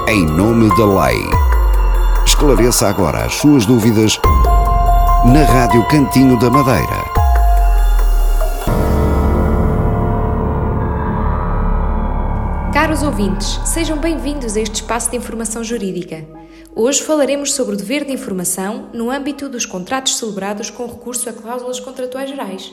em nome da lei. Esclareça agora as suas dúvidas na Rádio Cantinho da Madeira. Caros ouvintes, sejam bem-vindos a este espaço de informação jurídica. Hoje falaremos sobre o dever de informação no âmbito dos contratos celebrados com recurso a cláusulas contratuais gerais.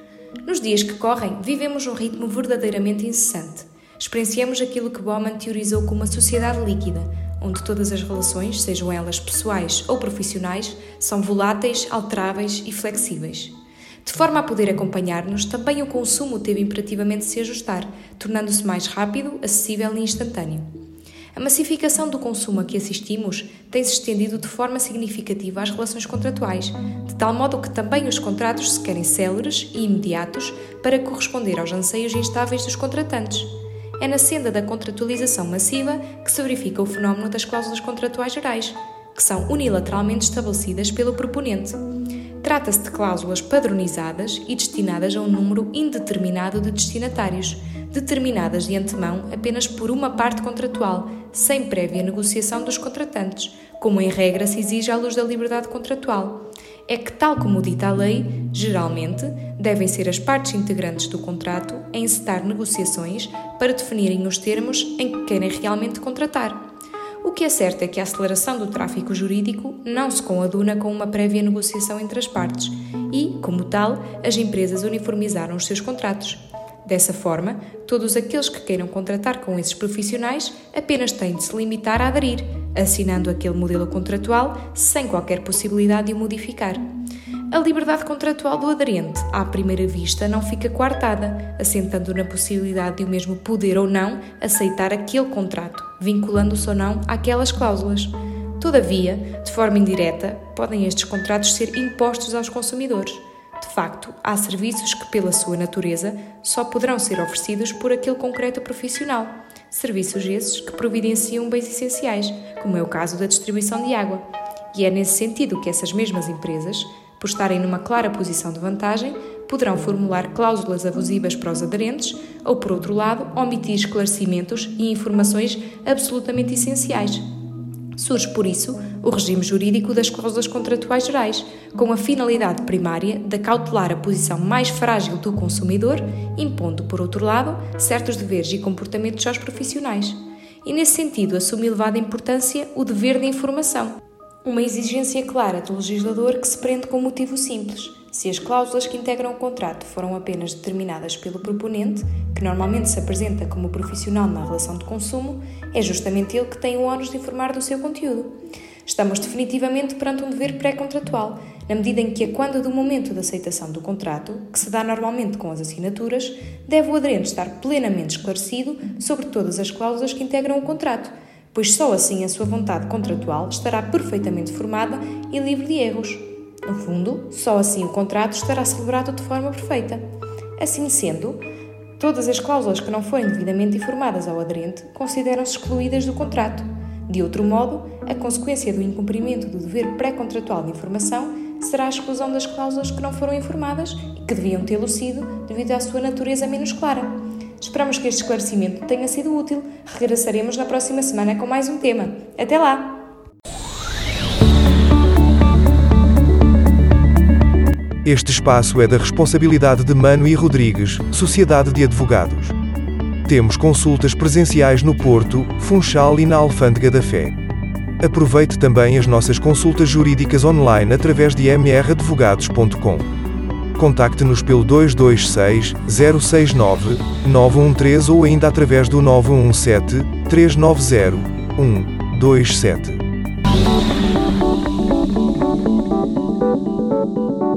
Nos dias que correm, vivemos um ritmo verdadeiramente incessante. Experienciamos aquilo que Bauman teorizou como uma sociedade líquida, onde todas as relações, sejam elas pessoais ou profissionais, são voláteis, alteráveis e flexíveis. De forma a poder acompanhar-nos, também o consumo teve imperativamente de se ajustar, tornando-se mais rápido, acessível e instantâneo. A massificação do consumo a que assistimos tem-se estendido de forma significativa às relações contratuais, de tal modo que também os contratos se querem céleres e imediatos para corresponder aos anseios instáveis dos contratantes. É na senda da contratualização massiva que se verifica o fenómeno das cláusulas contratuais gerais, que são unilateralmente estabelecidas pelo proponente. Trata-se de cláusulas padronizadas e destinadas a um número indeterminado de destinatários, determinadas de antemão apenas por uma parte contratual, sem prévia negociação dos contratantes, como em regra se exige à luz da liberdade contratual. É que, tal como dita a lei, geralmente, devem ser as partes integrantes do contrato a encetar negociações para definirem os termos em que querem realmente contratar. O que é certo é que a aceleração do tráfico jurídico não se coaduna com uma prévia negociação entre as partes e, como tal, as empresas uniformizaram os seus contratos. Dessa forma, todos aqueles que queiram contratar com esses profissionais apenas têm de se limitar a aderir, assinando aquele modelo contratual sem qualquer possibilidade de o modificar. A liberdade contratual do aderente, à primeira vista, não fica coartada, assentando na possibilidade de o mesmo poder ou não aceitar aquele contrato, vinculando-se ou não àquelas cláusulas. Todavia, de forma indireta, podem estes contratos ser impostos aos consumidores. De facto, há serviços que, pela sua natureza, só poderão ser oferecidos por aquele concreto profissional. Serviços esses que providenciam bens essenciais, como é o caso da distribuição de água. E é nesse sentido que essas mesmas empresas, por estarem numa clara posição de vantagem, poderão formular cláusulas abusivas para os aderentes ou, por outro lado, omitir esclarecimentos e informações absolutamente essenciais. Surge, por isso, o regime jurídico das cláusulas contratuais gerais, com a finalidade primária de cautelar a posição mais frágil do consumidor, impondo, por outro lado, certos deveres e comportamentos aos profissionais. E, nesse sentido, assume elevada importância o dever de informação. Uma exigência clara do legislador que se prende com um motivo simples. Se as cláusulas que integram o contrato foram apenas determinadas pelo proponente, que normalmente se apresenta como profissional na relação de consumo, é justamente ele que tem o ónus de informar do seu conteúdo. Estamos definitivamente perante um dever pré-contratual, na medida em que, a quando do momento da aceitação do contrato, que se dá normalmente com as assinaturas, deve o aderente estar plenamente esclarecido sobre todas as cláusulas que integram o contrato, pois só assim a sua vontade contratual estará perfeitamente formada e livre de erros. No fundo, só assim o contrato estará celebrado de forma perfeita. Assim sendo, todas as cláusulas que não forem devidamente informadas ao aderente consideram-se excluídas do contrato. De outro modo, a consequência do incumprimento do dever pré-contratual de informação será a exclusão das cláusulas que não foram informadas e que deviam tê-lo sido devido à sua natureza menos clara. Esperamos que este esclarecimento tenha sido útil. Regressaremos na próxima semana com mais um tema. Até lá! Este espaço é da responsabilidade de Mano e Rodrigues, Sociedade de Advogados. Temos consultas presenciais no Porto, Funchal e na Alfândega da Fé. Aproveite também as nossas consultas jurídicas online através de mradvogados.com. Contacte-nos pelo 226 069 913 ou ainda através do 917 390 127.